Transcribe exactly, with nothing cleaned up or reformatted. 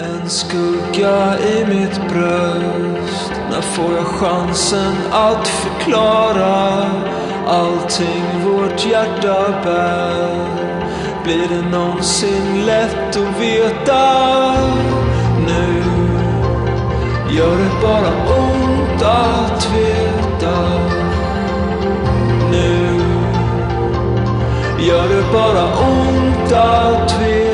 En skugga i mitt bröst. När får jag chansen att förklara allting vårt hjärta bär? Blir det någonsin lätt att veta? Nu gör det bara ont att veta. Nu gör det bara ont att veta.